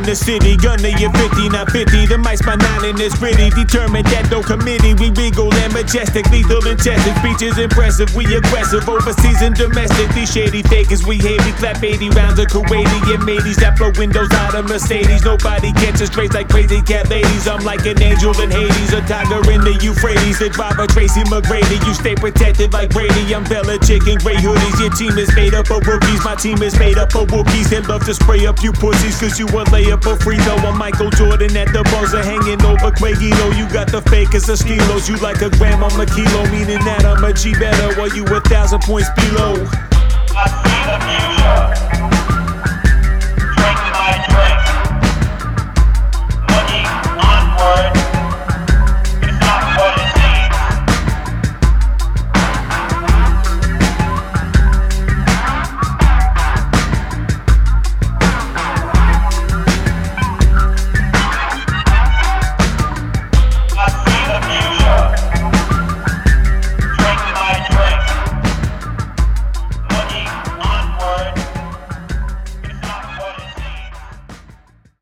the city, gunner, you're 50, not 50. The mic's my 9 and it's pretty. Determined that no committee. We regal and majestic, lethal and tested. Speeches impressive, we aggressive. Overseas and domestic. These shady fakers, we hate. We clap 80 rounds of Kuwaiti and mateys that blow windows out of Mercedes. Nobody catches traits like crazy cat ladies. I'm like an angel in Hades, a tiger in the Euphrates. The driver Tracy McGrady. You stay protected like Brady. I'm Belichick in gray hoodies. Your team is made up of rookies. My team is made up of Wookiees. They love to spray up you pussies, cause you a layup for free throw. I'm Michael Jordan at the buzzer, hanging over Quagino. You got the fakest of kilos. You like a gram, I'm a kilo, meaning that I'm a G better while you 1,000 points below. I see the future.